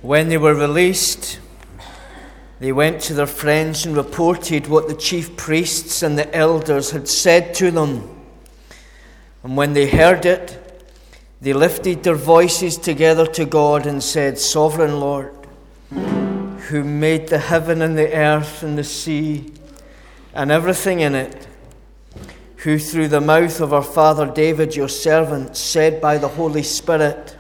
When they were released, they went to their friends and reported what the chief priests and the elders had said to them. And when they heard it, they lifted their voices together to God and said, "Sovereign Lord, who made the heaven and the earth and the sea and everything in it, who through the mouth of our father David, your servant, said by the Holy Spirit,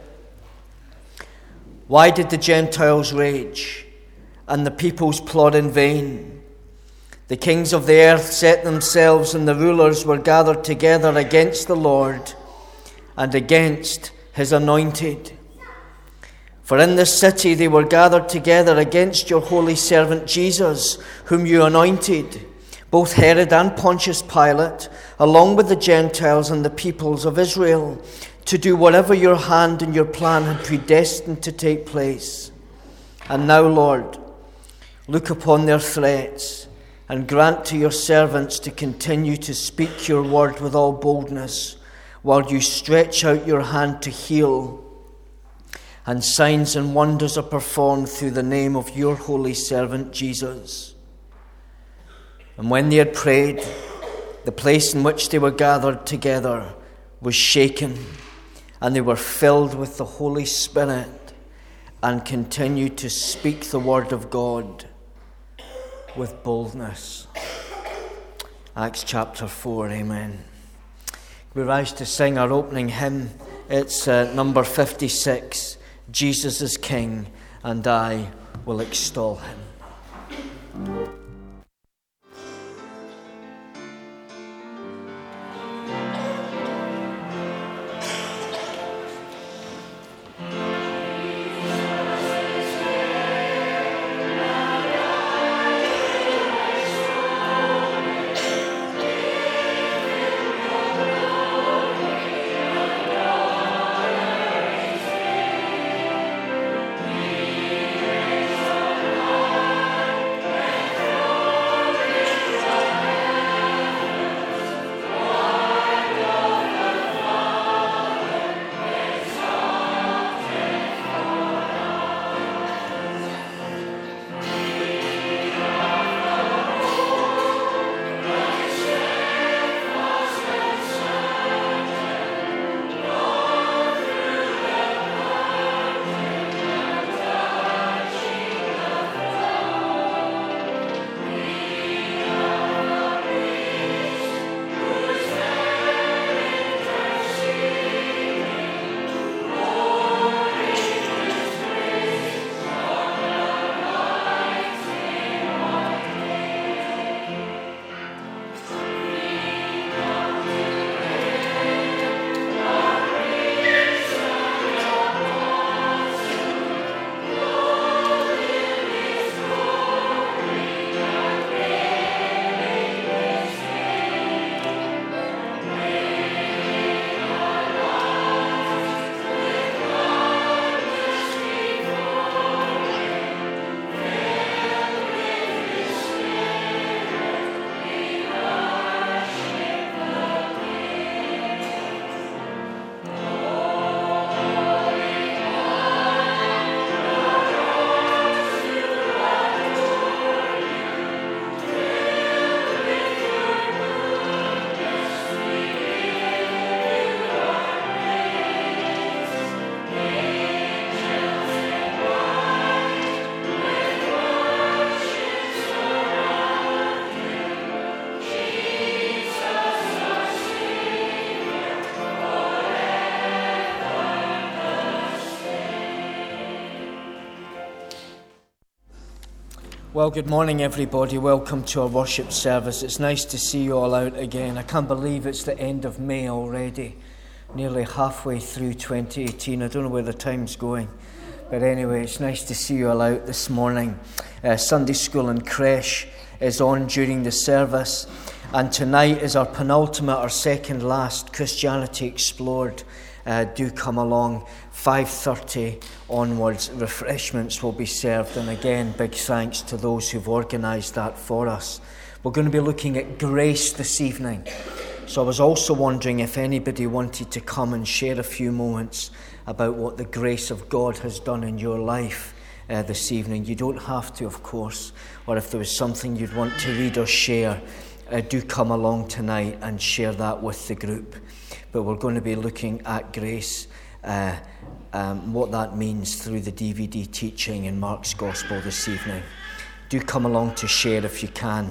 why did the Gentiles rage and the peoples plot in vain? The kings of the earth set themselves, and the rulers were gathered together against the Lord and against his anointed. For in this city they were gathered together against your holy servant Jesus, whom you anointed, both Herod and Pontius Pilate, along with the Gentiles and the peoples of Israel, to do whatever your hand and your plan had predestined to take place. And now, Lord, look upon their threats and grant to your servants to continue to speak your word with all boldness, while you stretch out your hand to heal, and signs and wonders are performed through the name of your holy servant Jesus." And when they had prayed, the place in which they were gathered together was shaken, and they were filled with the Holy Spirit and continued to speak the word of God with boldness. Acts chapter 4, amen. We rise to sing our opening hymn. It's number 56, Jesus is King, and I will extol him. Well, good morning, everybody. Welcome to our worship service. It's nice to see you all out again. I can't believe it's the end of May already, nearly halfway through 2018. I don't know where the time's going, but anyway, it's nice to see you all out this morning. Sunday school and creche is on during the service, and tonight is our penultimate, our second last Christianity Explored. Do come along. 5:30 onwards, refreshments will be served, and again, big thanks to those who've organised that for us. We're going to be looking at grace this evening, so I was also wondering if anybody wanted to come and share a few moments about what the grace of God has done in your life this evening. You don't have to, of course, or if there was something you'd want to read or share, do come along tonight and share that with the group. But we're going to be looking at grace, what that means through the DVD teaching in Mark's Gospel this evening. Do come along to share if you can.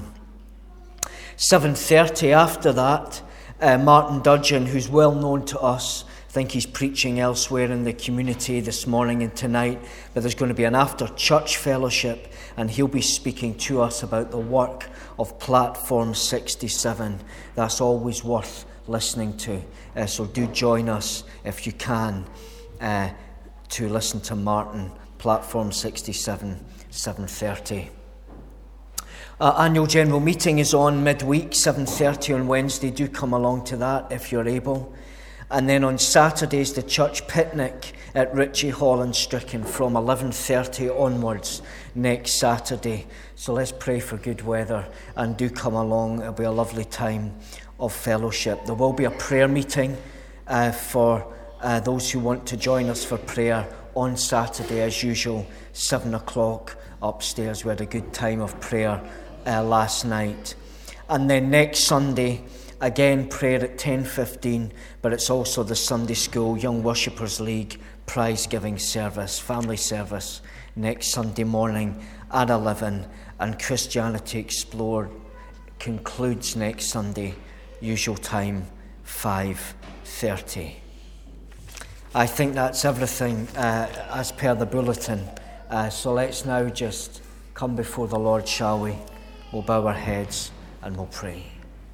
7:30 after that, Martin Dudgeon, who's well known to us, I think he's preaching elsewhere in the community this morning and tonight, but there's going to be an after-church fellowship, and he'll be speaking to us about the work of Platform 67. That's always worth listening to. So do join us if you can to listen to Martin, Platform 67, 7:30. Annual General Meeting is on midweek, 7:30 on Wednesday. Do come along to that if you're able. And then on Saturdays, the church picnic at Ritchie Hall in Stricken from 11:30 onwards next Saturday. So let's pray for good weather and do come along. It'll be a lovely time of fellowship. There will be a prayer meeting for those who want to join us for prayer on Saturday, as usual, 7 o'clock upstairs. We had a good time of prayer last night. And then next Sunday, again, prayer at 10:15, but it's also the Sunday School Young Worshippers League prize-giving service, family service, next Sunday morning at 11, and Christianity Explored concludes next Sunday, usual time, 5:30. I think that's everything as per the bulletin. So let's now just come before the Lord, shall we? We'll bow our heads and we'll pray.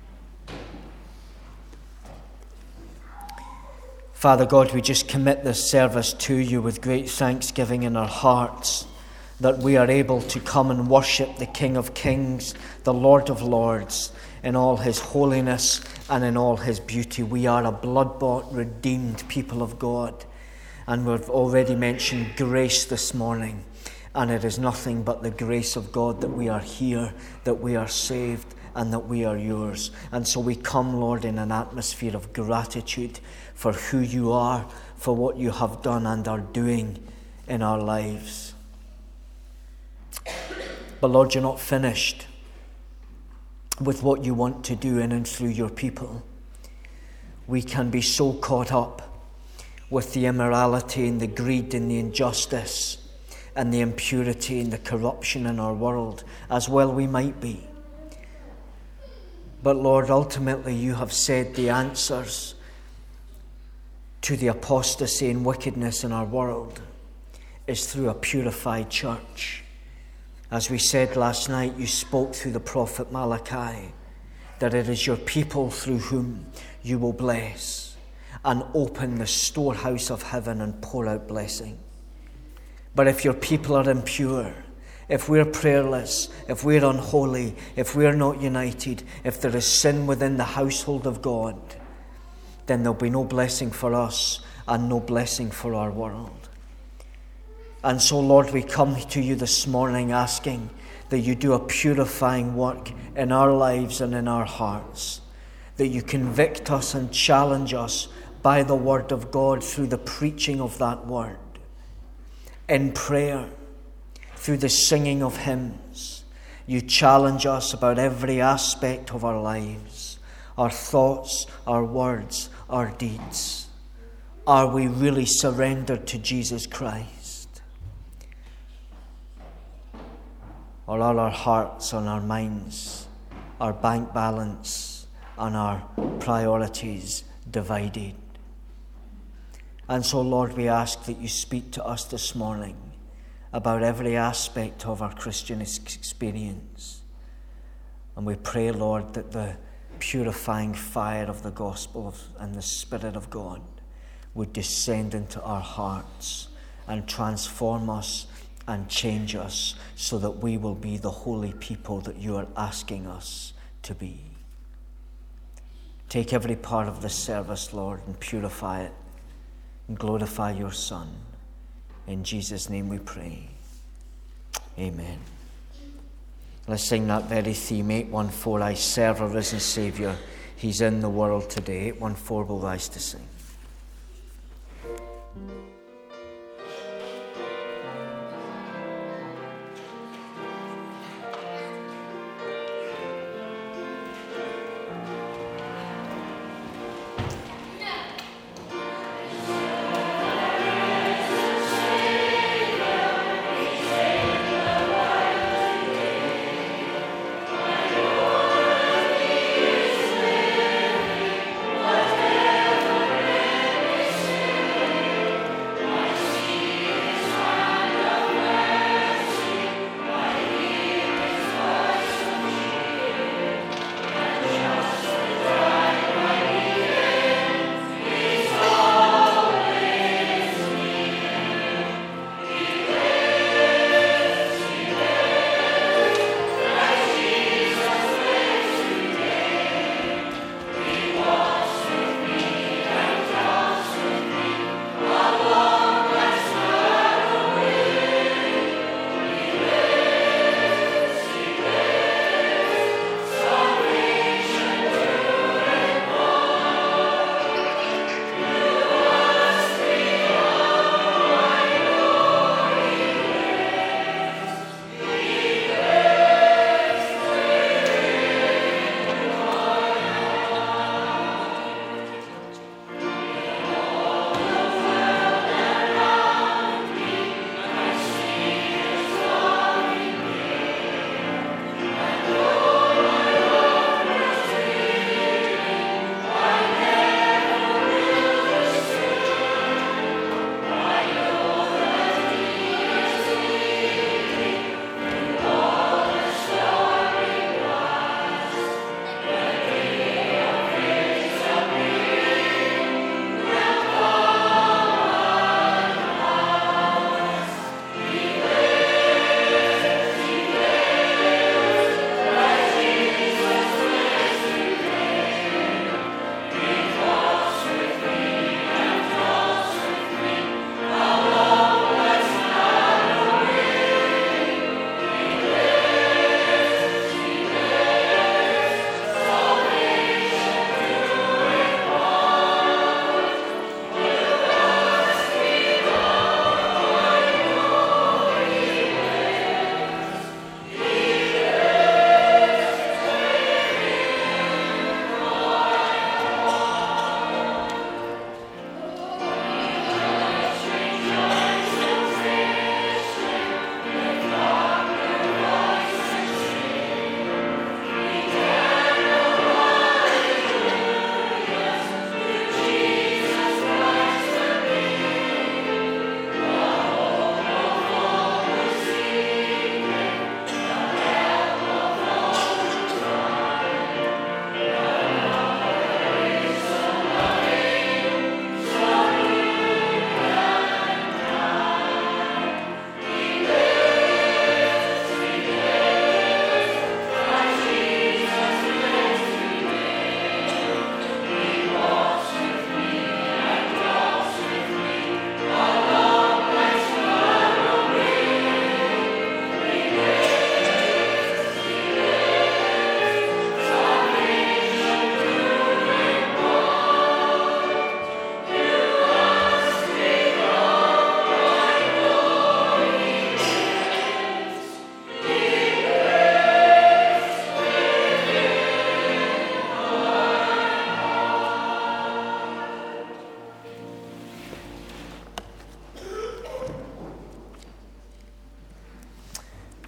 Father God, we just commit this service to you with great thanksgiving in our hearts that we are able to come and worship the King of Kings, the Lord of Lords, in all his holiness and in all his beauty. We are a blood-bought, redeemed people of God. And we've already mentioned grace this morning. And it is nothing but the grace of God that we are here, that we are saved, and that we are yours. And so we come, Lord, in an atmosphere of gratitude for who you are, for what you have done and are doing in our lives. But Lord, you're not finished with what you want to do in and through your people. We can be so caught up with the immorality and the greed and the injustice and the impurity and the corruption in our world, as well we might be. But Lord, ultimately you have said the answers to the apostasy and wickedness in our world is through a purified church. As we said last night, you spoke through the prophet Malachi that it is your people through whom you will bless and open the storehouse of heaven and pour out blessing. But if your people are impure, if we're prayerless, if we're unholy, if we're not united, if there is sin within the household of God, then there'll be no blessing for us and no blessing for our world. And so, Lord, we come to you this morning asking that you do a purifying work in our lives and in our hearts, that you convict us and challenge us by the word of God through the preaching of that word, in prayer, through the singing of hymns. You challenge us about every aspect of our lives, our thoughts, our words, our deeds. Are we really surrendered to Jesus Christ? Or are our hearts and our minds, our bank balance and our priorities divided? And so, Lord, we ask that you speak to us this morning about every aspect of our Christian experience. And we pray, Lord, that the purifying fire of the gospel and the Spirit of God would descend into our hearts and transform us and change us so that we will be the holy people that you are asking us to be. Take every part of this service, Lord, and purify it and glorify your Son. In Jesus' name we pray. Amen. Let's sing that very theme, 814, I serve a risen Saviour. He's in the world today. 814 will rise to sing.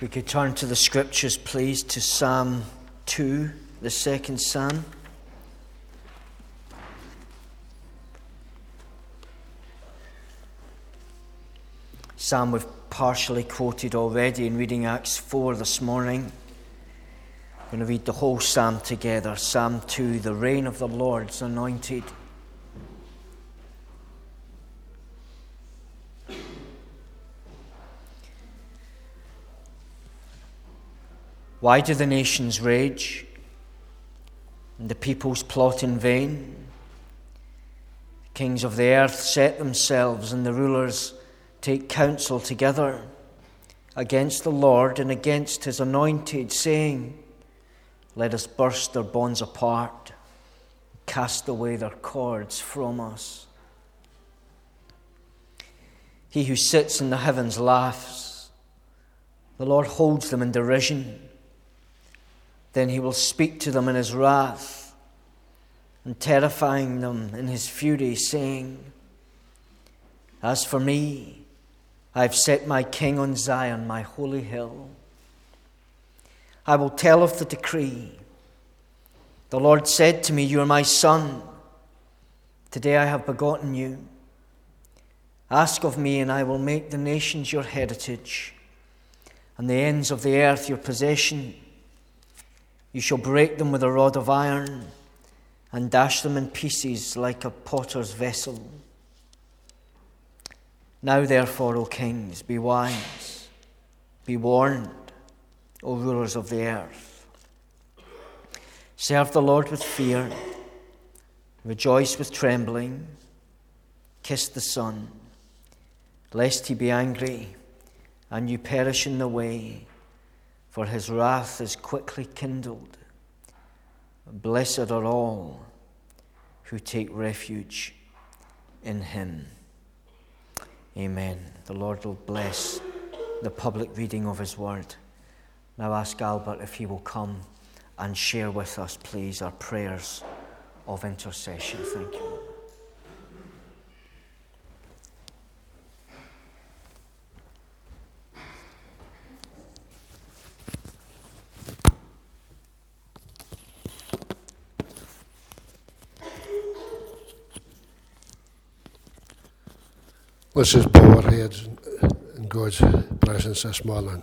We could turn to the scriptures, please, to Psalm 2, the second Psalm. Psalm we've partially quoted already in reading Acts 4 this morning. I'm going to read the whole psalm together. Psalm 2, the reign of the Lord's anointed. Why do the nations rage, and the peoples plot in vain? The kings of the earth set themselves, and the rulers take counsel together against the Lord and against his anointed, saying, let us burst their bonds apart, cast away their cords from us. He who sits in the heavens laughs. The Lord holds them in derision. Then he will speak to them in his wrath, and terrifying them in his fury, saying, as for me, I have set my king on Zion, my holy hill. I will tell of the decree. The Lord said to me, you are my son. Today I have begotten you. Ask of me, and I will make the nations your heritage, and the ends of the earth your possession. You shall break them with a rod of iron, and dash them in pieces like a potter's vessel. Now therefore, O kings, be wise, be warned, O rulers of the earth. Serve the Lord with fear, rejoice with trembling, kiss the Son, lest he be angry, and you perish in the way, for his wrath is quickly kindled. Blessed are all who take refuge in him. Amen. The Lord will bless the public reading of his word. Now ask Albert if he will come and share with us, please, our prayers of intercession. Thank you. Let's just bow our heads in God's presence this morning.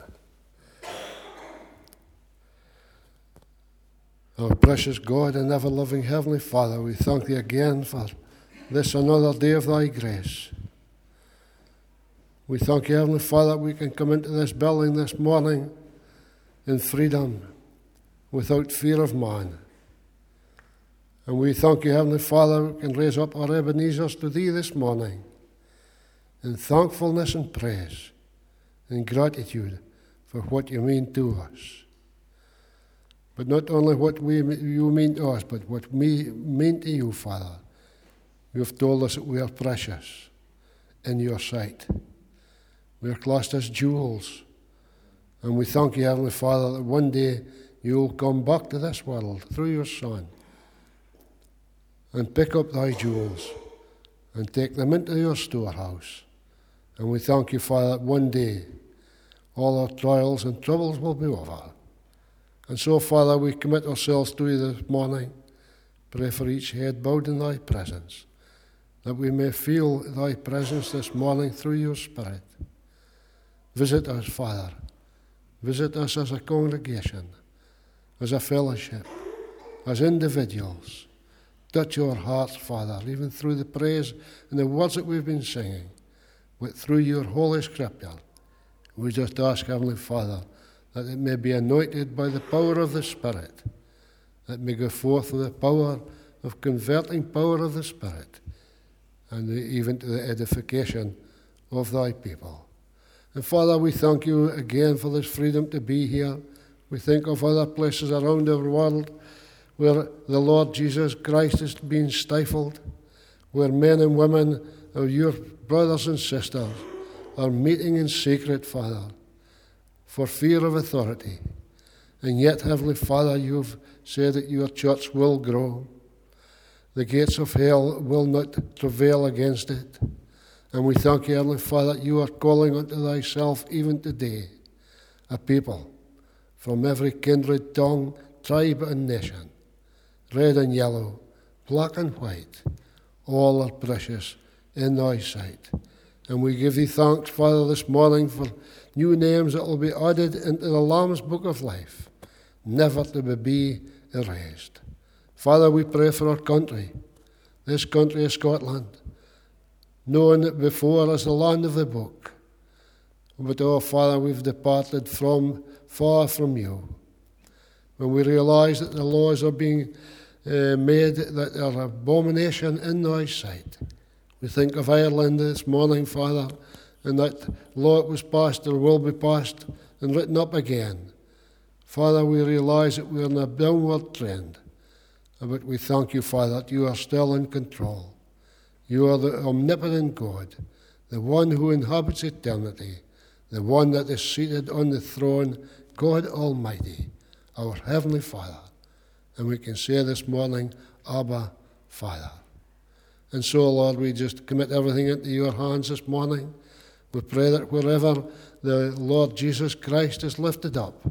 Our precious God and ever-loving Heavenly Father, we thank Thee again for this another day of Thy grace. We thank You, Heavenly Father, that we can come into this building this morning in freedom, without fear of man. And we thank You, Heavenly Father, we can raise up our Ebenezers to Thee this morning in thankfulness and praise and gratitude for what You mean to us. But not only what You mean to us, but what we mean to You, Father. You have told us that we are precious in Your sight. We are classed as jewels. And we thank You, Heavenly Father, that one day You will come back to this world through Your Son and pick up Thy jewels and take them into Your storehouse. And we thank You, Father, that one day all our trials and troubles will be over. And so, Father, we commit ourselves to You this morning. Pray for each head bowed in Thy presence, that we may feel Thy presence this morning through Your Spirit. Visit us, Father. Visit us as a congregation, as a fellowship, as individuals. Touch our hearts, Father, even through the praise and the words that we've been singing. But through Your Holy Scripture, we just ask, Heavenly Father, that it may be anointed by the power of the Spirit, that it may go forth with the power of converting power of the Spirit, and even to the edification of Thy people. And Father, we thank You again for this freedom to be here. We think of other places around our world where the Lord Jesus Christ is being stifled, where men and women of Your brothers and sisters are meeting in secret, Father, for fear of authority. And yet, Heavenly Father, You've said that Your church will grow. The gates of hell will not prevail against it. And we thank You, Heavenly Father, that You are calling unto Thyself even today a people from every kindred, tongue, tribe and nation, red and yellow, black and white, all are precious in thy sight. And we give thee thanks, Father, this morning for new names that will be added into the Lamb's Book of Life, never to be erased. Father, we pray for our country, this country of Scotland, knowing it before as the land of the book. But, oh, Father, we've departed far from you. When we realise that the laws are being made that are abomination in thy sight. We think of Ireland this morning, Father, and that law was passed or will be passed and written up again. Father, we realise that we're in a downward trend. But we thank you, Father, that you are still in control. You are the omnipotent God, the one who inhabits eternity, the one that is seated on the throne, God Almighty, our Heavenly Father. And we can say this morning, Abba, Father. And so, Lord, we just commit everything into your hands this morning. We pray that wherever the Lord Jesus Christ is lifted up,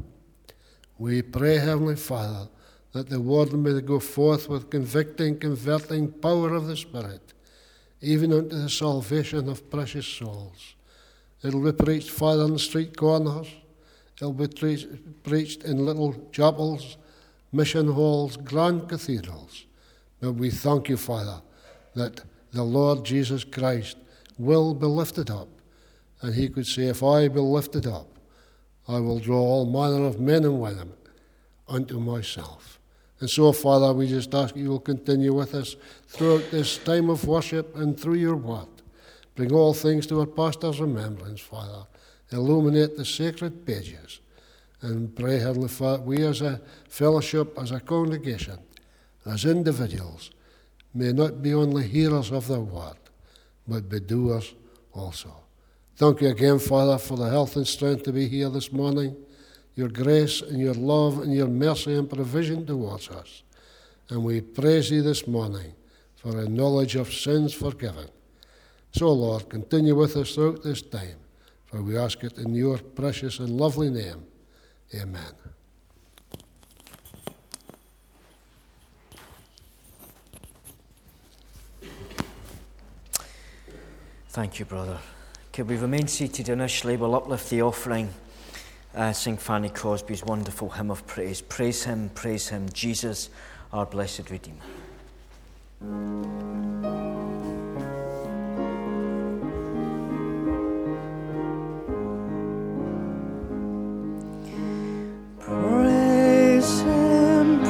we pray, Heavenly Father, that the word may go forth with convicting, converting power of the Spirit, even unto the salvation of precious souls. It'll be preached, Father, in the street corners. It'll be preached in little chapels, mission halls, grand cathedrals. But we thank you, Father, that the Lord Jesus Christ will be lifted up. And he could say, if I be lifted up, I will draw all manner of men and women unto myself. And so, Father, we just ask you will continue with us throughout this time of worship and through your word. Bring all things to our pastor's remembrance, Father. Illuminate the sacred pages. And pray, Heavenly Father, we as a fellowship, as a congregation, as individuals, may not be only hearers of the word, but be doers also. Thank you again, Father, for the health and strength to be here this morning, your grace and your love and your mercy and provision towards us. And we praise you this morning for a knowledge of sins forgiven. So, Lord, continue with us throughout this time, for we ask it in your precious and lovely name. Amen. Thank you, brother. Could we remain seated initially? We'll uplift the offering. Sing Fanny Crosby's wonderful hymn of praise. Praise him, Jesus, our blessed Redeemer. Praise him,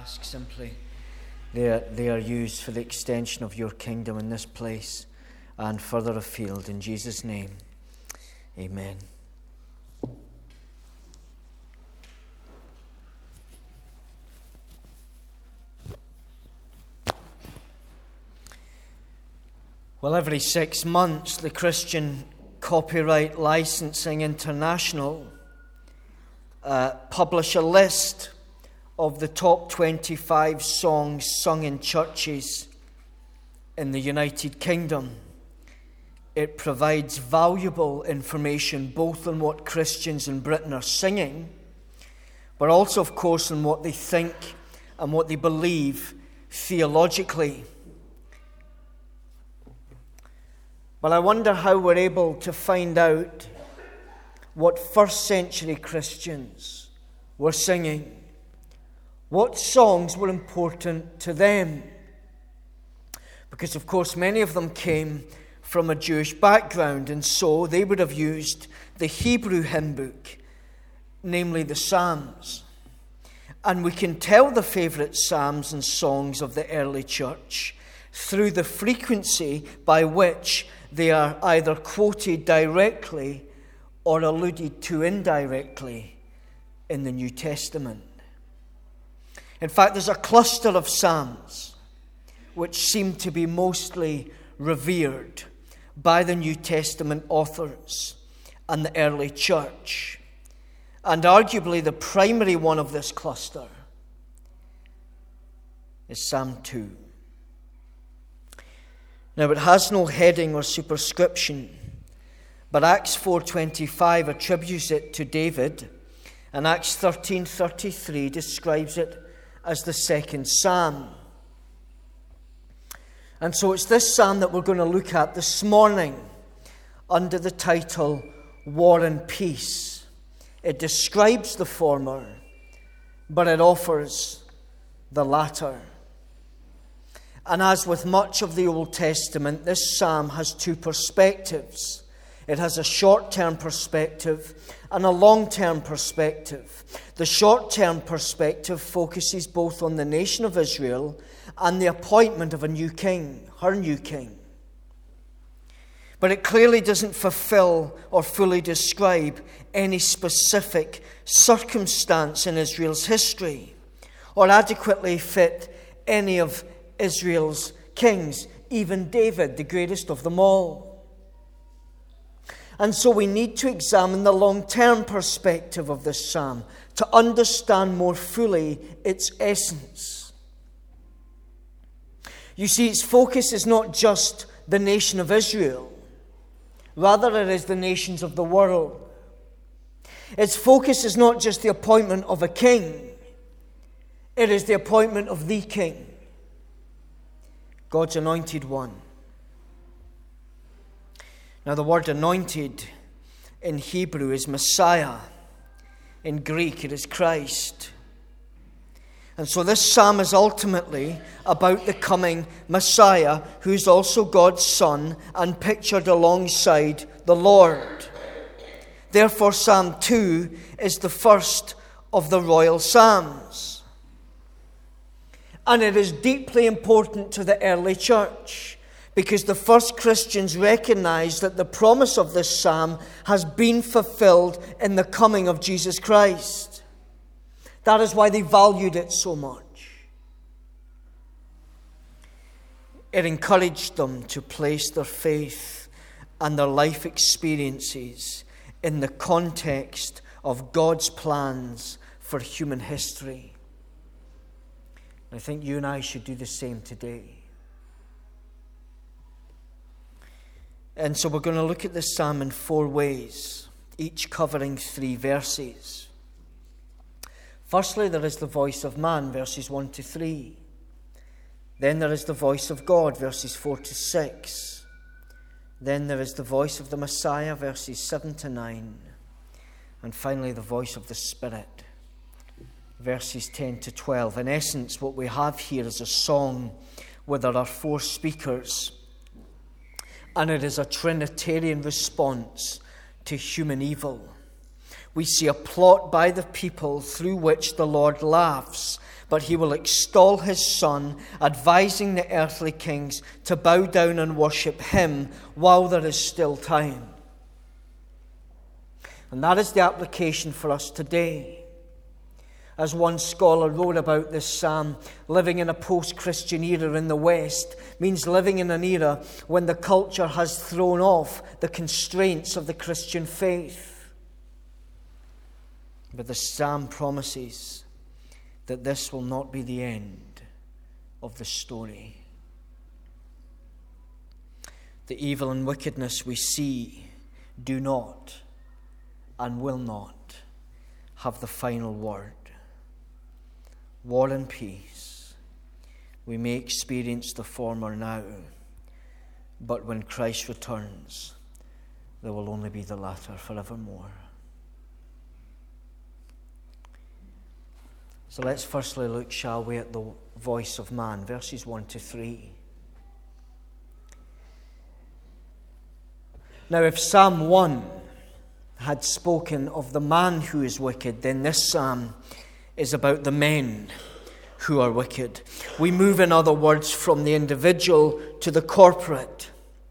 ask simply they are used for the extension of your kingdom in this place and further afield. In Jesus' name, amen. Well, every 6 months, the Christian Copyright Licensing International publish a list of the top 25 songs sung in churches in the United Kingdom. It provides valuable information both on what Christians in Britain are singing, but also, of course, on what they think and what they believe theologically. But I wonder how we're able to find out what first century Christians were singing. What songs were important to them? Because, of course, many of them came from a Jewish background, and so they would have used the Hebrew hymn book, namely the Psalms. And we can tell the favourite psalms and songs of the early church through the frequency by which they are either quoted directly or alluded to indirectly in the New Testament. In fact, there's a cluster of psalms which seem to be mostly revered by the New Testament authors and the early church. And arguably the primary one of this cluster is Psalm 2. Now, it has no heading or superscription, but Acts 4:25 attributes it to David, and Acts 13:33 describes it as the second psalm. And so it's this psalm that we're going to look at this morning under the title War and Peace. It describes the former, but it offers the latter. And as with much of the Old Testament, this psalm has two perspectives. It has a short-term perspective and a long-term perspective. The short-term perspective focuses both on the nation of Israel and the appointment of a new king, her new king. But it clearly doesn't fulfill or fully describe any specific circumstance in Israel's history or adequately fit any of Israel's kings, even David, the greatest of them all. And so we need to examine the long-term perspective of this psalm to understand more fully its essence. You see, its focus is not just the nation of Israel. Rather, it is the nations of the world. Its focus is not just the appointment of a king. It is the appointment of the king, God's anointed one. Now, the word anointed in Hebrew is Messiah. In Greek, it is Christ. And so this psalm is ultimately about the coming Messiah, who is also God's Son and pictured alongside the Lord. Therefore, Psalm 2 is the first of the royal psalms. And it is deeply important to the early church because the first Christians recognized that the promise of this psalm has been fulfilled in the coming of Jesus Christ. That is why they valued it so much. It encouraged them to place their faith and their life experiences in the context of God's plans for human history. I think you and I should do the same today. And so we're going to look at this psalm in 4 ways, each covering 3 verses. Firstly, there is the voice of man, verses 1 to 3. Then there is the voice of God, verses 4 to 6. Then there is the voice of the Messiah, verses 7 to 9. And finally, the voice of the Spirit, verses 10 to 12. In essence, what we have here is a song where there are 4 speakers, and it is a Trinitarian response to human evil. We see a plot by the people through which the Lord laughs, but he will extol his Son, advising the earthly kings to bow down and worship him while there is still time. And that is the application for us today. As one scholar wrote about this psalm, living in a post-Christian era in the West means living in an era when the culture has thrown off the constraints of the Christian faith. But the psalm promises that this will not be the end of the story. The evil and wickedness we see do not and will not have the final word. War and peace, we may experience the former now, but when Christ returns, there will only be the latter forevermore. So let's firstly look, shall we, at the voice of man, verses 1 to 3. Now, if Psalm 1 had spoken of the man who is wicked, then this psalm is about the men who are wicked. We move, in other words, from the individual to the corporate.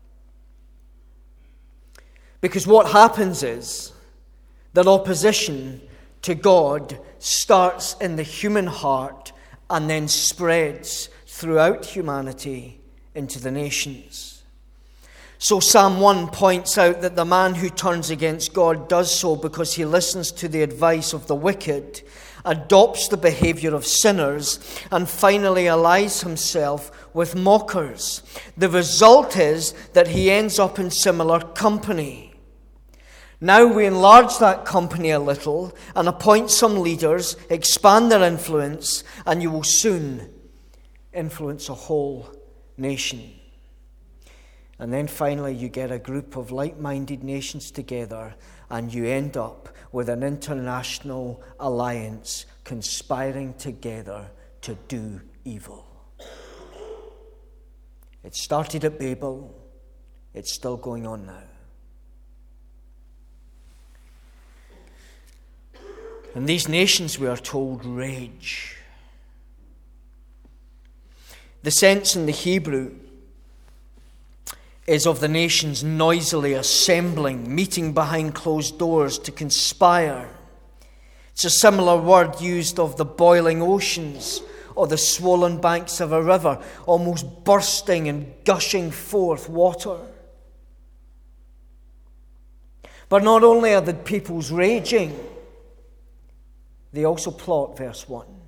Because what happens is that opposition to God starts in the human heart and then spreads throughout humanity into the nations. So Psalm 1 points out that the man who turns against God does so because he listens to the advice of the wicked, adopts the behavior of sinners, and finally allies himself with mockers. The result is that he ends up in similar company. Now we enlarge that company a little and appoint some leaders, expand their influence, and you will soon influence a whole nation. And then finally you get a group of like-minded nations together and you end up with an international alliance conspiring together to do evil. It started at Babel. It's still going on now. And these nations, we are told, rage. The sense in the Hebrew is of the nations noisily assembling, meeting behind closed doors to conspire. It's a similar word used of the boiling oceans or the swollen banks of a river, almost bursting and gushing forth water. But not only are the peoples raging, they also plot, verse 1. In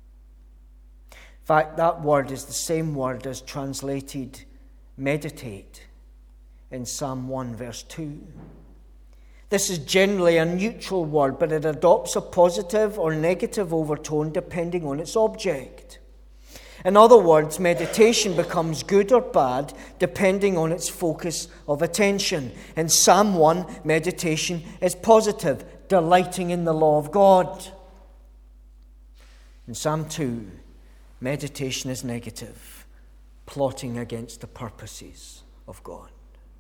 fact, that word is the same word as translated meditate in Psalm 1, verse 2. This is generally a neutral word, but it adopts a positive or negative overtone depending on its object. In other words, meditation becomes good or bad depending on its focus of attention. In Psalm 1, meditation is positive, delighting in the law of God. In Psalm 2, meditation is negative, plotting against the purposes of God.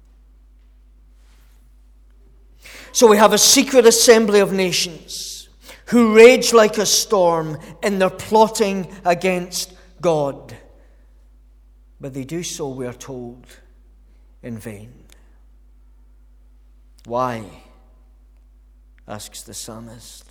So we have a secret assembly of nations who rage like a storm in their plotting against God. But they do so, we are told, in vain. Why? Asks the psalmist.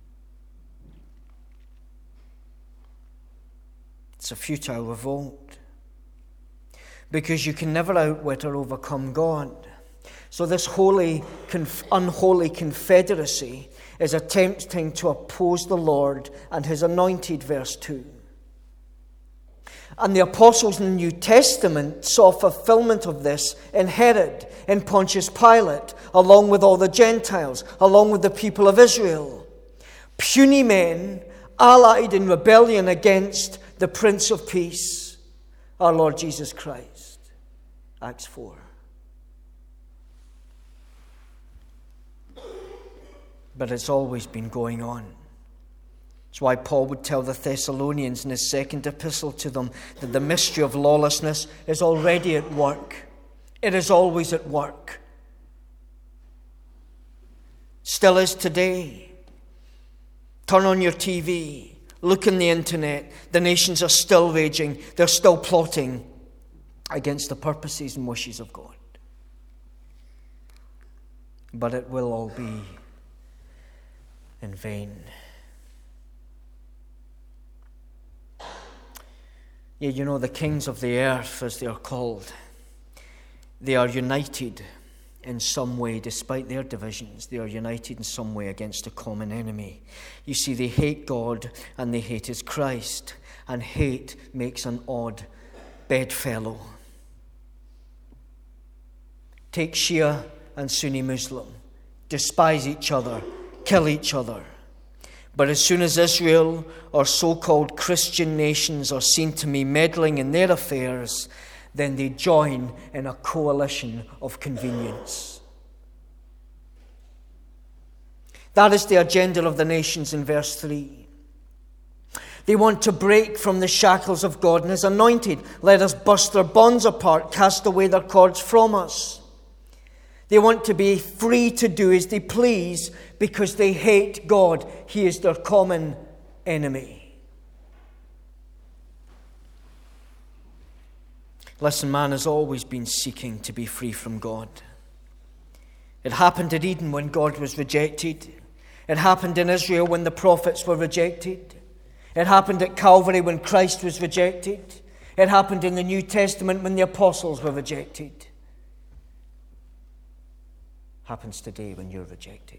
It's a futile revolt, because you can never outwit or overcome God. So this unholy confederacy is attempting to oppose the Lord and his anointed, verse 2. And the apostles in the New Testament saw fulfillment of this in Herod, in Pontius Pilate, along with all the Gentiles, along with the people of Israel. Puny men allied in rebellion against the Prince of Peace, our Lord Jesus Christ. Acts 4. But it's always been going on. That's why Paul would tell the Thessalonians in his second epistle to them that the mystery of lawlessness is already at work. It is always at work. Still is today. Turn on your TV. Look on the internet. The nations are still raging. They're still plotting against the purposes and wishes of God. But it will all be in vain. Yeah, you know, the kings of the earth, as they are called, they are united in some way, despite their divisions. They are united in some way against a common enemy. You see, they hate God and they hate his Christ. And hate makes an odd bedfellow. Take Shia and Sunni Muslim. Despise each other. Kill each other. But as soon as Israel or so-called Christian nations are seen to be meddling in their affairs, then they join in a coalition of convenience. That is the agenda of the nations in verse 3. They want to break from the shackles of God and his anointed. Let us burst their bonds apart, cast away their cords from us. They want to be free to do as they please because they hate God. He is their common enemy. Listen, man has always been seeking to be free from God. It happened at Eden when God was rejected. It happened in Israel when the prophets were rejected. It happened at Calvary when Christ was rejected. It happened in the New Testament when the apostles were rejected. Happens today when you're rejected.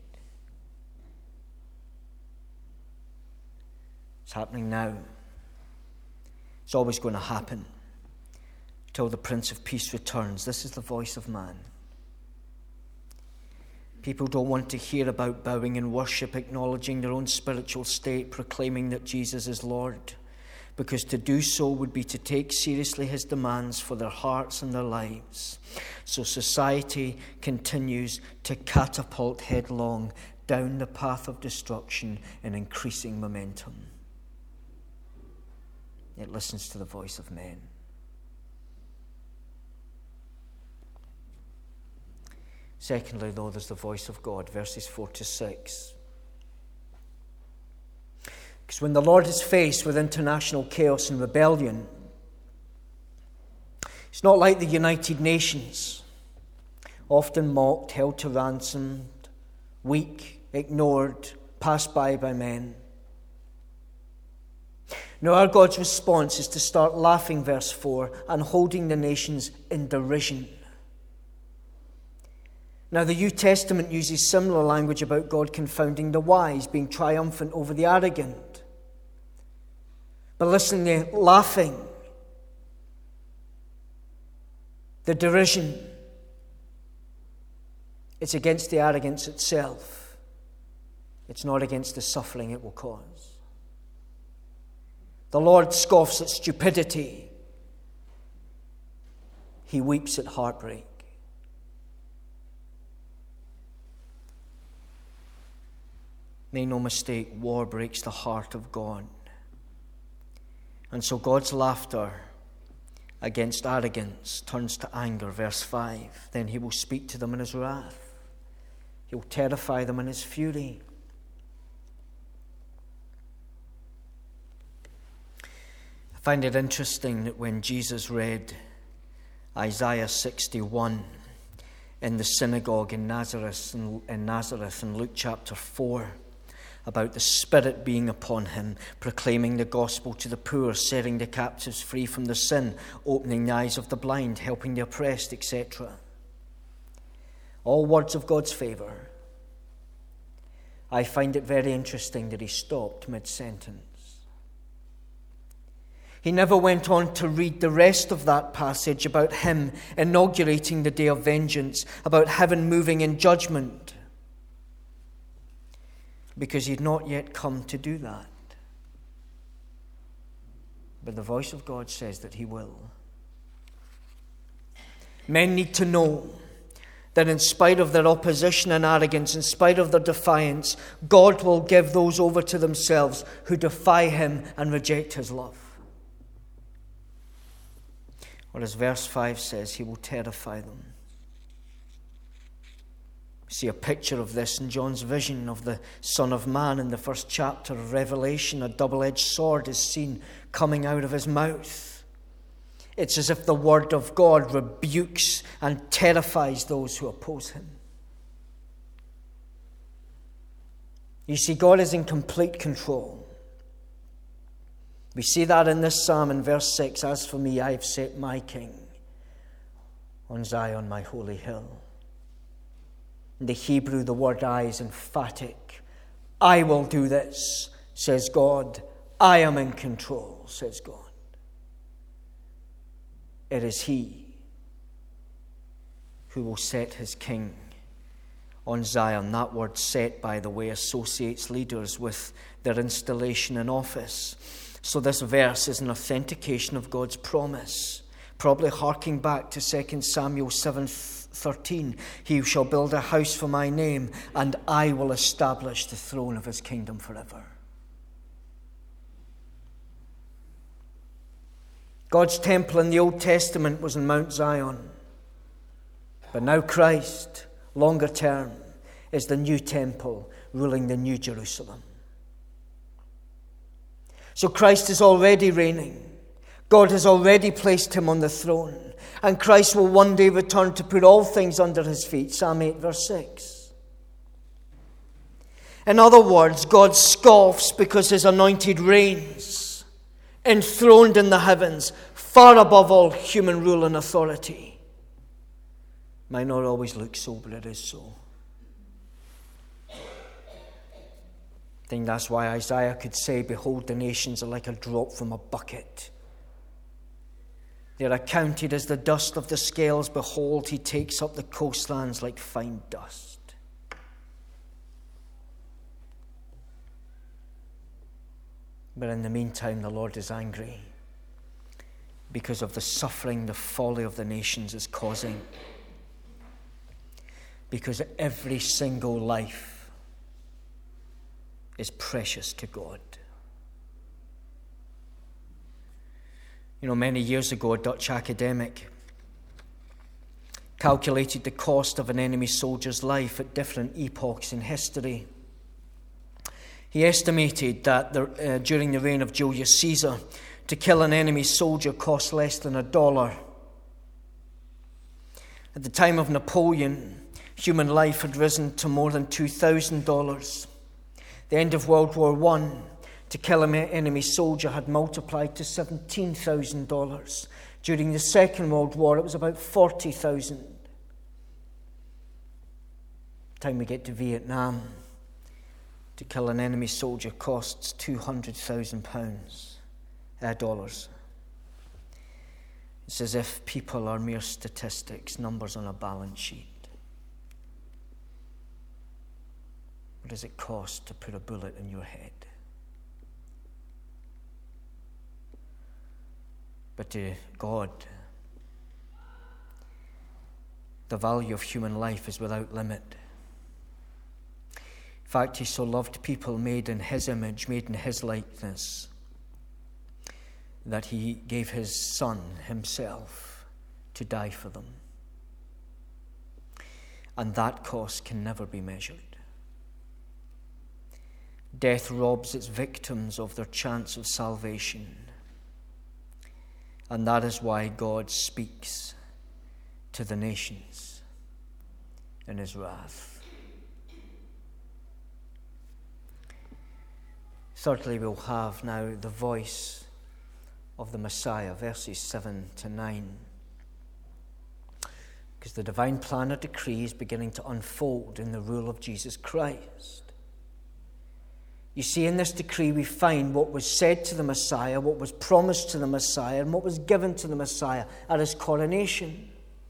It's happening now. It's always going to happen till the Prince of Peace returns. This is the voice of man. People don't want to hear about bowing in worship, acknowledging their own spiritual state, proclaiming that Jesus is Lord, because to do so would be to take seriously his demands for their hearts and their lives. So society continues to catapult headlong down the path of destruction in increasing momentum. It listens to the voice of men. Secondly, though, there's the voice of God, verses 4 to 6. Because when the Lord is faced with international chaos and rebellion, it's not like the United Nations, often mocked, held to ransom, weak, ignored, passed by men. No, our God's response is to start laughing, verse 4, and holding the nations in derision. Now, the New Testament uses similar language about God confounding the wise, being triumphant over the arrogant. But listen, the laughing, the derision, it's against the arrogance itself. It's not against the suffering it will cause. The Lord scoffs at stupidity. He weeps at heartbreak. Make no mistake, war breaks the heart of God. And so God's laughter against arrogance turns to anger, verse 5. Then he will speak to them in his wrath. He'll terrify them in his fury. I find it interesting that when Jesus read Isaiah 61 in the synagogue in Nazareth in Luke chapter 4, about the Spirit being upon him, proclaiming the gospel to the poor, setting the captives free from their sin, opening the eyes of the blind, helping the oppressed, etc. All words of God's favour. I find it very interesting that he stopped mid-sentence. He never went on to read the rest of that passage about him inaugurating the day of vengeance, about heaven moving in judgment, because he'd not yet come to do that. But the voice of God says that he will. Men need to know that in spite of their opposition and arrogance, in spite of their defiance, God will give those over to themselves who defy him and reject his love. Or as verse 5 says, he will terrify them. See a picture of this in John's vision of the Son of Man in the first chapter of Revelation. A double-edged sword is seen coming out of his mouth. It's as if the word of God rebukes and terrifies those who oppose him. You see, God is in complete control. We see that in this psalm in verse 6. As for me, I have set my king on Zion, my holy hill. In the Hebrew, the word I is emphatic. I will do this, says God. I am in control, says God. It is he who will set his king on Zion. That word set, by the way, associates leaders with their installation in office. So this verse is an authentication of God's promise, probably harking back to 2 Samuel 7:13. He shall build a house for my name, and I will establish the throne of his kingdom forever. God's temple in the Old Testament was in Mount Zion. But now Christ, longer term, is the new temple ruling the new Jerusalem. So Christ is already reigning. God has already placed him on the throne. And Christ will one day return to put all things under his feet. Psalm 8 verse 6. In other words, God scoffs because his anointed reigns, enthroned in the heavens, far above all human rule and authority. Might not always look so, but it is so. I think that's why Isaiah could say, behold, the nations are like a drop from a bucket. They are accounted as the dust of the scales. Behold, he takes up the coastlands like fine dust. But in the meantime, the Lord is angry because of the suffering the folly of the nations is causing. Because every single life is precious to God. You know, many years ago, a Dutch academic calculated the cost of an enemy soldier's life at different epochs in history. He estimated that during the reign of Julius Caesar, to kill an enemy soldier cost less than $1. At the time of Napoleon, human life had risen to more than $2,000. The end of World War I, to kill an enemy soldier had multiplied to $17,000. During the Second World War, it was about $40,000. By the time we get to Vietnam, to kill an enemy soldier costs $200,000 dollars. It's as if people are mere statistics, numbers on a balance sheet. What does it cost to put a bullet in your head? But to God, the value of human life is without limit. In fact, he so loved people made in his image, made in his likeness, that he gave his Son himself to die for them. And that cost can never be measured. Death robs its victims of their chance of salvation. And that is why God speaks to the nations in his wrath. Thirdly, we'll have now the voice of the Messiah, verses 7 to 9. Because the divine plan or decree is beginning to unfold in the rule of Jesus Christ. You see, in this decree we find what was said to the Messiah, what was promised to the Messiah, and what was given to the Messiah at his coronation.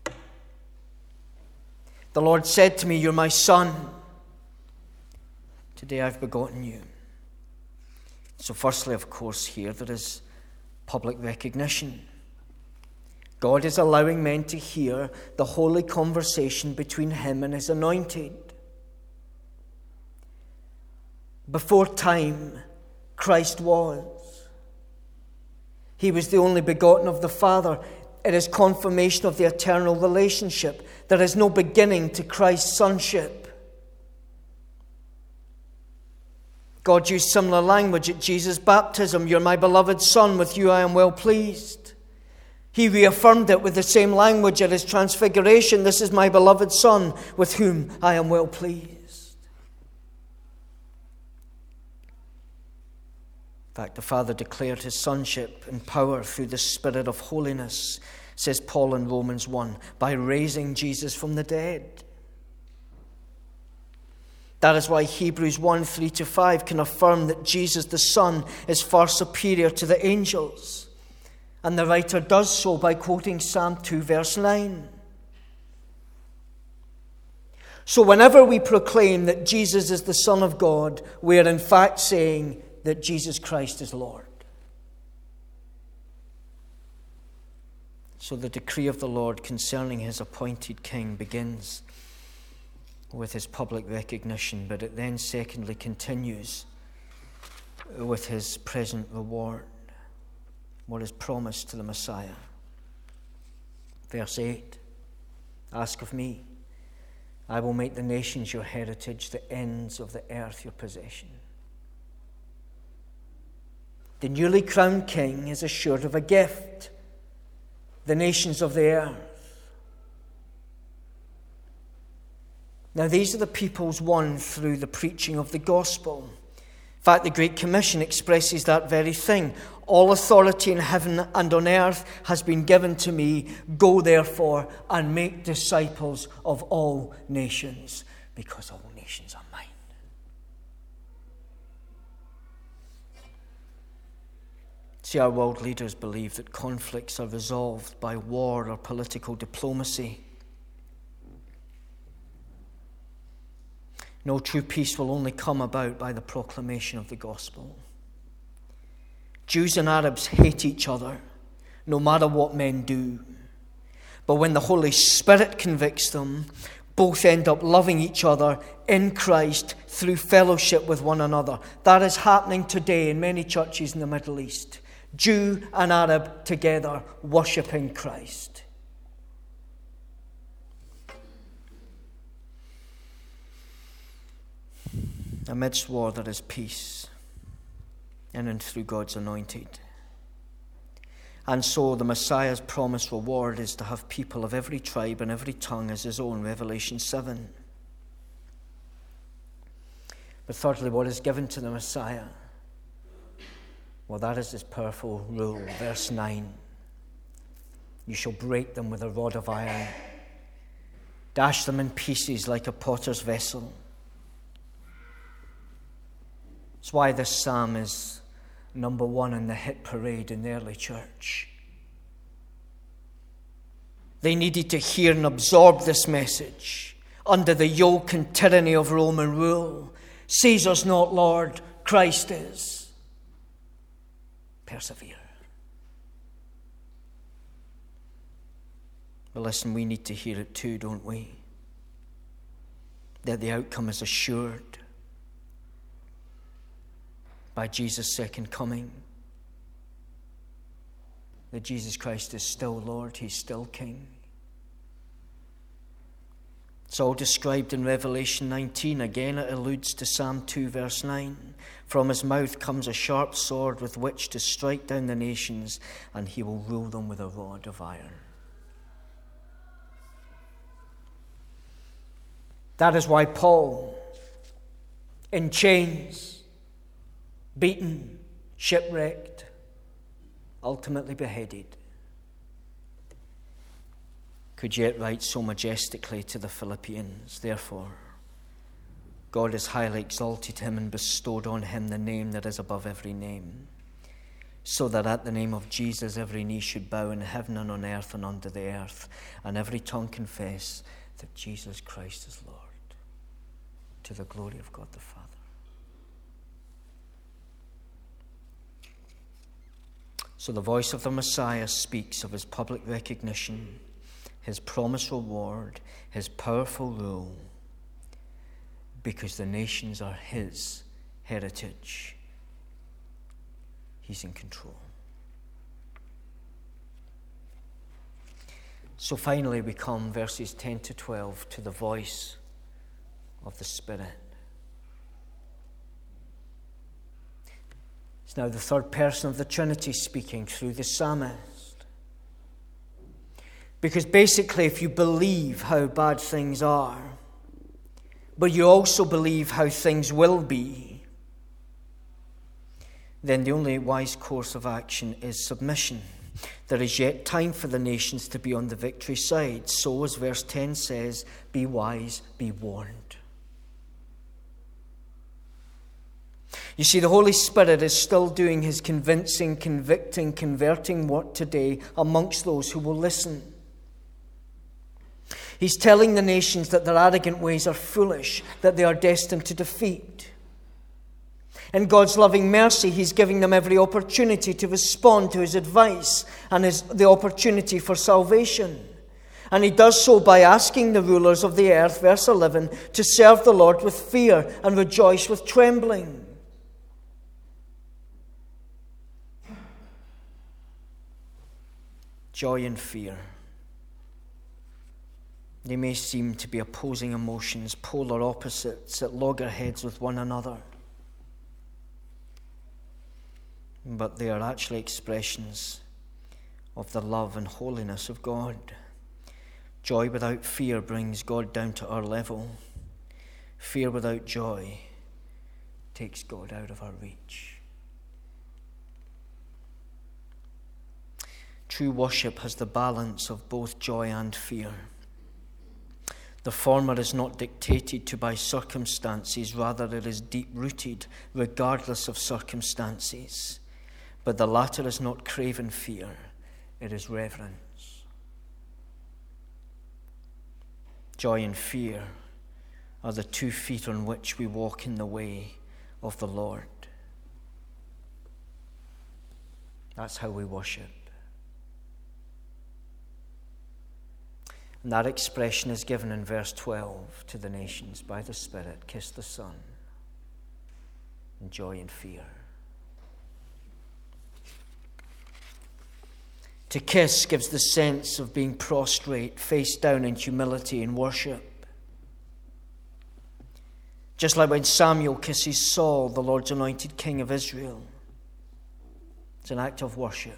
The Lord said to me, "You're my son. Today I've begotten you." So firstly, of course, here there is public recognition. God is allowing men to hear the holy conversation between him and his anointed. Before time, Christ was. He was the only begotten of the Father. It is confirmation of the eternal relationship. There is no beginning to Christ's sonship. God used similar language at Jesus' baptism. You're my beloved Son, with you I am well pleased. He reaffirmed it with the same language at his transfiguration. This is my beloved Son, with whom I am well pleased. In fact, the Father declared his sonship and power through the Spirit of holiness, says Paul in Romans 1, by raising Jesus from the dead. That is why Hebrews 1, 3-5 can affirm that Jesus the Son is far superior to the angels. And the writer does so by quoting Psalm 2, verse 9. So whenever we proclaim that Jesus is the Son of God, we are in fact saying that Jesus Christ is Lord. So the decree of the Lord concerning his appointed king begins with his public recognition, but it then secondly continues with his present reward, what is promised to the Messiah. Verse 8, ask of me, I will make the nations your heritage, the ends of the earth your possession. The newly crowned king is assured of a gift, the nations of the earth. Now, these are the peoples won through the preaching of the gospel. In fact, the Great Commission expresses that very thing. All authority in heaven and on earth has been given to me. Go, therefore, and make disciples of all nations, because all nations are mine. See, our world leaders believe that conflicts are resolved by war or political diplomacy. No, true peace will only come about by the proclamation of the gospel. Jews and Arabs hate each other, no matter what men do. But when the Holy Spirit convicts them, both end up loving each other in Christ through fellowship with one another. That is happening today in many churches in the Middle East. Jew and Arab together, worshipping Christ. Amidst war there is peace, in and through God's anointed. And so the Messiah's promised reward is to have people of every tribe and every tongue as his own, Revelation 7. But thirdly, what is given to the Messiah? Well, that is his powerful rule. Verse 9. You shall break them with a rod of iron, dash them in pieces like a potter's vessel. That's why this psalm is number one in the hit parade in the early church. They needed to hear and absorb this message. Under the yoke and tyranny of Roman rule, Caesar's not Lord, Christ is. Persevere. But listen, we need to hear it too, don't we? That the outcome is assured by Jesus' second coming. That Jesus Christ is still Lord, he's still King. It's all described in Revelation 19. Again, it alludes to Psalm 2, verse 9. From his mouth comes a sharp sword with which to strike down the nations, and he will rule them with a rod of iron. That is why Paul, in chains, beaten, shipwrecked, ultimately beheaded, could yet write so majestically to the Philippians, therefore, God has highly exalted him and bestowed on him the name that is above every name, so that at the name of Jesus every knee should bow in heaven and on earth and under the earth, and every tongue confess that Jesus Christ is Lord, to the glory of God the Father. So the voice of the Messiah speaks of his public recognition, his promised reward, his powerful rule, because the nations are his heritage. He's in control. So finally we come, verses 10 to 12, to the voice of the Spirit. It's now the third person of the Trinity speaking through the psalmist. Because basically, if you believe how bad things are, but you also believe how things will be, then the only wise course of action is submission. There is yet time for the nations to be on the victory side. So, as verse 10 says, be wise, be warned. You see, the Holy Spirit is still doing his convincing, convicting, converting work today amongst those who will listen. He's telling the nations that their arrogant ways are foolish, that they are destined to defeat. In God's loving mercy, he's giving them every opportunity to respond to his advice and the opportunity for salvation. And he does so by asking the rulers of the earth, verse 11, to serve the Lord with fear and rejoice with trembling. Joy and fear. They may seem to be opposing emotions, polar opposites at loggerheads with one another. But they are actually expressions of the love and holiness of God. Joy without fear brings God down to our level. Fear without joy takes God out of our reach. True worship has the balance of both joy and fear. The former is not dictated to by circumstances, rather it is deep-rooted regardless of circumstances. But the latter is not craven fear, it is reverence. Joy and fear are the 2 feet on which we walk in the way of the Lord. That's how we worship. And that expression is given in verse 12 to the nations by the Spirit. Kiss the Son, and joy and fear. To kiss gives the sense of being prostrate, face down in humility and worship. Just like when Samuel kisses Saul, the Lord's anointed king of Israel. It's an act of worship.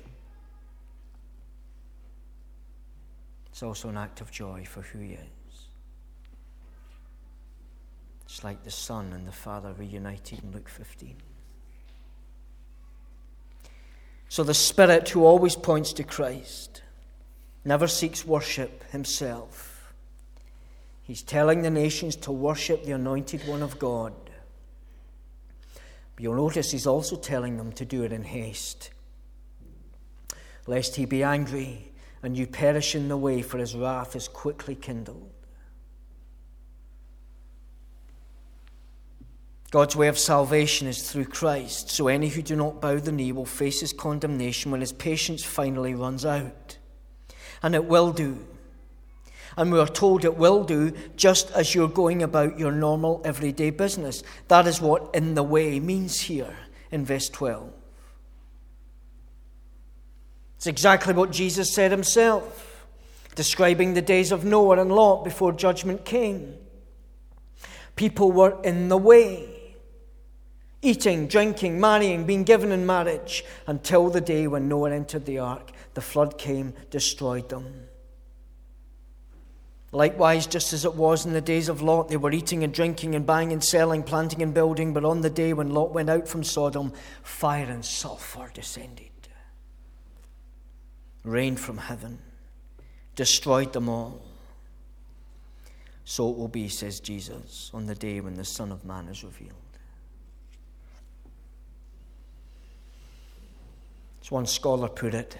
It's also an act of joy for who he is. It's like the Son and the Father reunited in Luke 15. So the Spirit, who always points to Christ, never seeks worship himself. He's telling the nations to worship the Anointed One of God. But you'll notice he's also telling them to do it in haste, lest he be angry and you perish in the way, for his wrath is quickly kindled. God's way of salvation is through Christ, so any who do not bow the knee will face his condemnation when his patience finally runs out. And it will do. And we are told it will do just as you're going about your normal everyday business. That is what in the way means here in verse 12. It's exactly what Jesus said himself, describing the days of Noah and Lot before judgment came. People were in the way, eating, drinking, marrying, being given in marriage, until the day when Noah entered the ark. The flood came, destroyed them. Likewise, just as it was in the days of Lot, they were eating and drinking and buying and selling, planting and building, but on the day when Lot went out from Sodom, fire and sulfur descended. Rain from heaven, destroyed them all. So it will be, says Jesus, on the day when the Son of Man is revealed. As one scholar put it,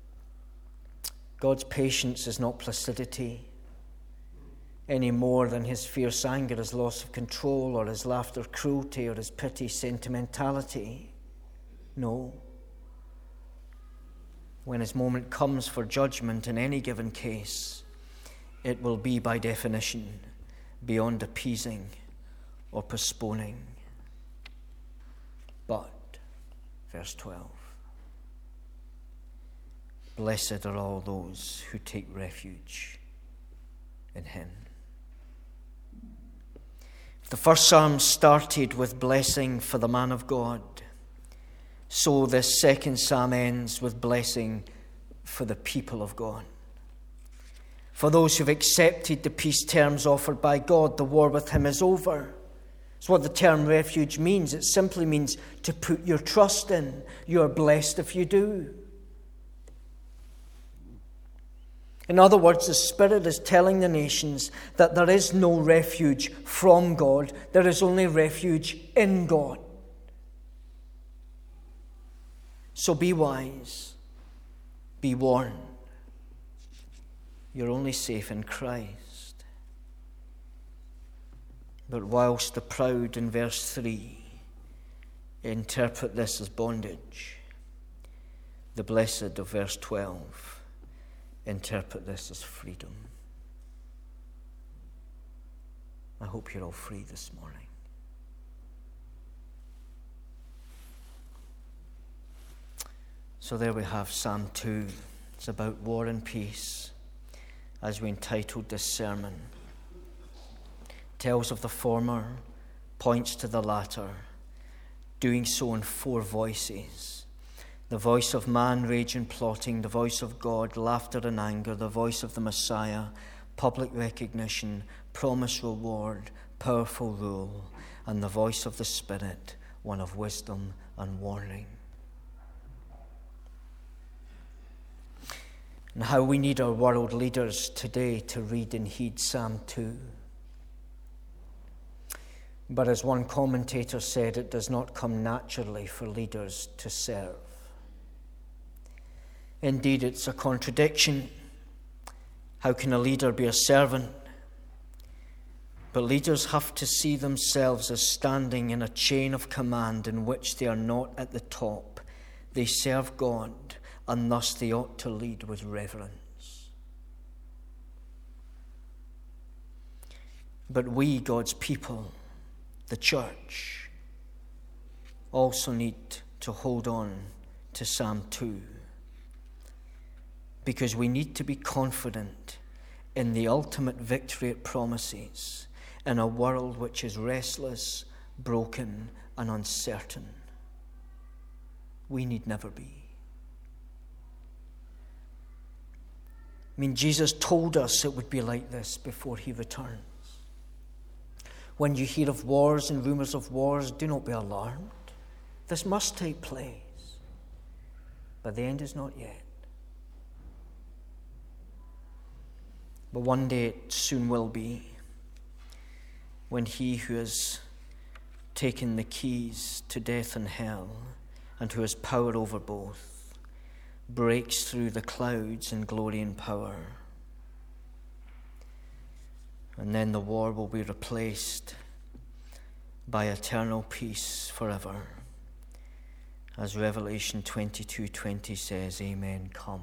God's patience is not placidity, any more than his fierce anger is loss of control, or his laughter cruelty, or his pity sentimentality. No. When his moment comes for judgment in any given case, it will be by definition beyond appeasing or postponing. But, verse 12, blessed are all those who take refuge in him. The first psalm started with blessing for the man of God. So this second psalm ends with blessing for the people of God. For those who've accepted the peace terms offered by God, the war with him is over. It's what the term refuge means. It simply means to put your trust in. You are blessed if you do. In other words, the Spirit is telling the nations that there is no refuge from God. There is only refuge in God. So be wise. Be warned. You're only safe in Christ. But whilst the proud in verse 3 interpret this as bondage, the blessed of verse 12 interpret this as freedom. I hope you're all free this morning. So there we have Psalm 2. It's about war and peace, as we entitled this sermon. Tells of the former, points to the latter, doing so in 4 voices. The voice of man, rage and plotting, the voice of God, laughter and anger, the voice of the Messiah, public recognition, promised reward, powerful rule, and the voice of the Spirit, one of wisdom and warning. And how we need our world leaders today to read and heed Psalm 2. But as one commentator said, it does not come naturally for leaders to serve. Indeed, it's a contradiction. How can a leader be a servant? But leaders have to see themselves as standing in a chain of command in which they are not at the top. They serve God, and thus they ought to lead with reverence. But we, God's people, the church, also need to hold on to Psalm 2. Because we need to be confident in the ultimate victory it promises in a world which is restless, broken, and uncertain. We need never be. I mean, Jesus told us it would be like this before he returns. When you hear of wars and rumors of wars, do not be alarmed. This must take place. But the end is not yet. But one day it soon will be, when he who has taken the keys to death and hell, and who has power over both, breaks through the clouds in glory and power. And then the war will be replaced by eternal peace forever. As Revelation 22:20 says, Amen, come,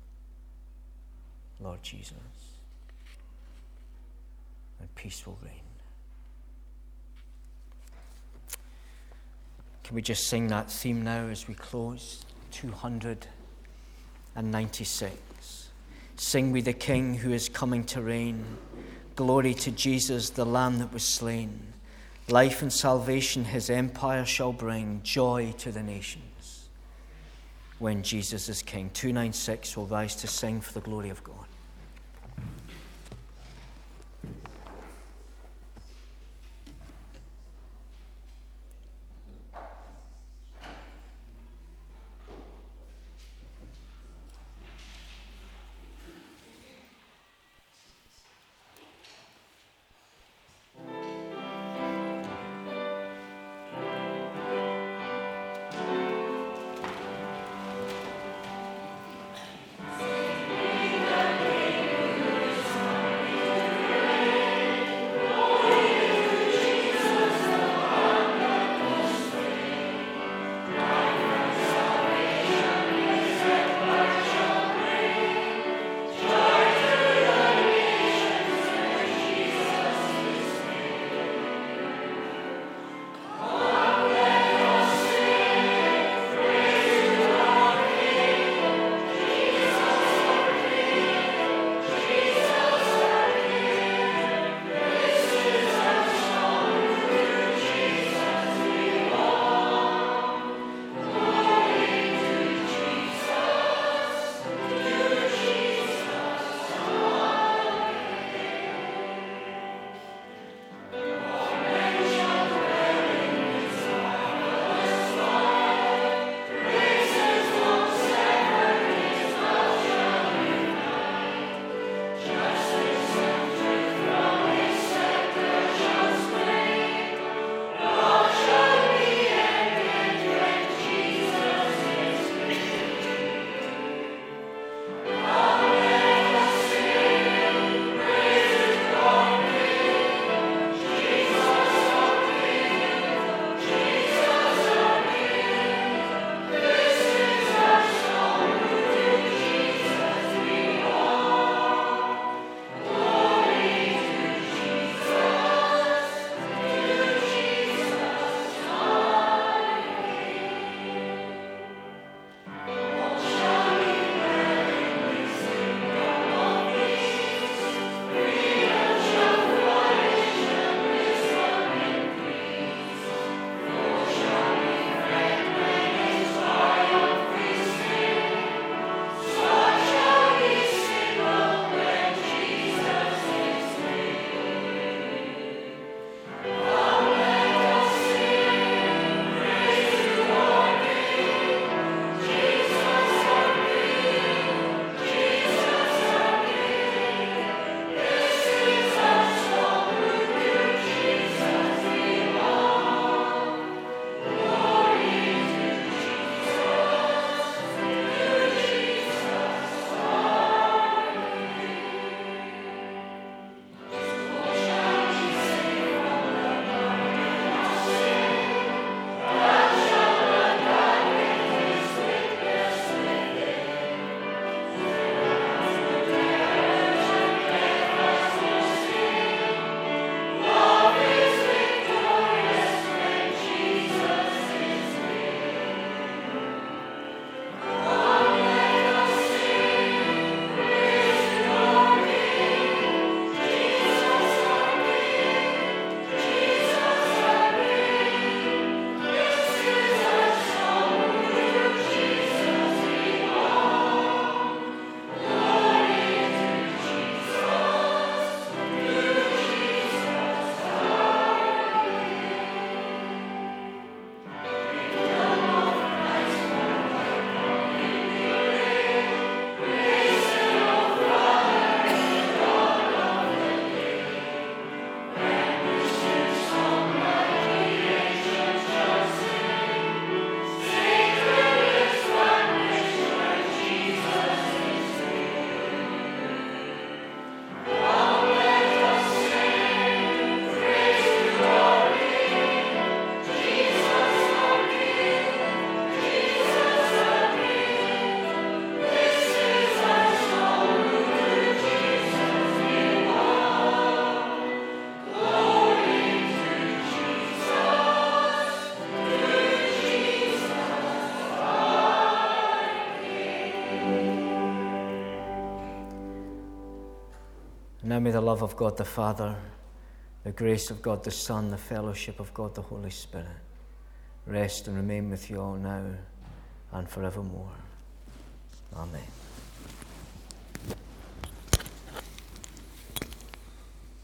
Lord Jesus. And peace will reign. Can we just sing that theme now as we close? 296. Sing we the King who is coming to reign. Glory to Jesus, the Lamb that was slain. Life and salvation his empire shall bring. Joy to the nations when Jesus is King. 296 will rise to sing for the glory of God. may the love of God the Father, the grace of God the Son, the fellowship of God the Holy Spirit rest and remain with you all now and forevermore. Amen.